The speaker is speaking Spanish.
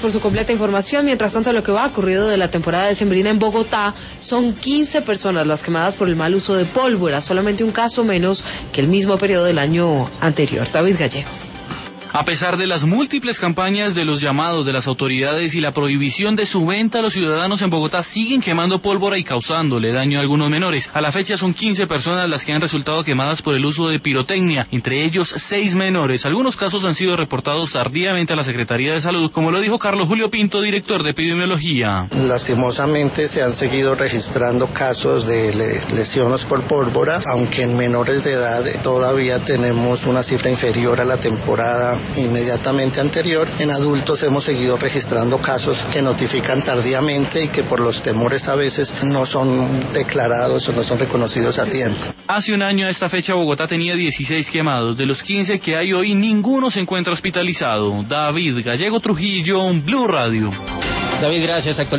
Por su completa información. Mientras tanto, lo que va ocurrido de la temporada decembrina en Bogotá, son 15 personas las quemadas por el mal uso de pólvora, solamente un caso menos que el mismo periodo del año anterior. David Gallego. A pesar de las múltiples campañas de los llamados de las autoridades y la prohibición de su venta, los ciudadanos en Bogotá siguen quemando pólvora y causándole daño a algunos menores. A la fecha son 15 personas las que han resultado quemadas por el uso de pirotecnia, entre ellos 6 menores. Algunos casos han sido reportados tardíamente a la Secretaría de Salud, como lo dijo Carlos Julio Pinto, director de epidemiología. Lastimosamente se han seguido registrando casos de lesiones por pólvora, aunque en menores de edad todavía tenemos una cifra inferior a la temporada inmediatamente anterior. En adultos hemos seguido registrando casos que notifican tardíamente y que por los temores a veces no son declarados o no son reconocidos a tiempo. Hace un año a esta fecha Bogotá tenía 16 quemados. De los 15 que hay hoy, ninguno se encuentra hospitalizado. David Gallego Trujillo, Blue Radio. David, gracias.